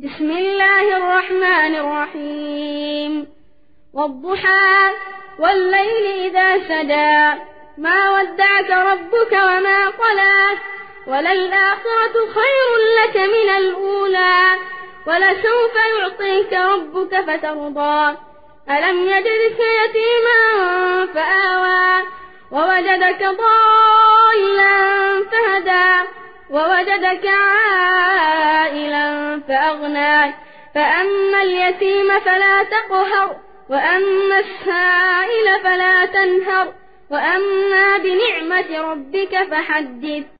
بسم الله الرحمن الرحيم والضحى والليل إذا سجى ما ودعك ربك وما قلى وللآخرة خير لك من الأولى ولسوف يعطيك ربك فترضى ألم يجدك يتيما فآوى ووجدك ضالا فهدى ووجدك عائلا فأغنى فأما اليتيم فلا تقهر وأما السائل فلا تنهر وأما بنعمة ربك فحدث.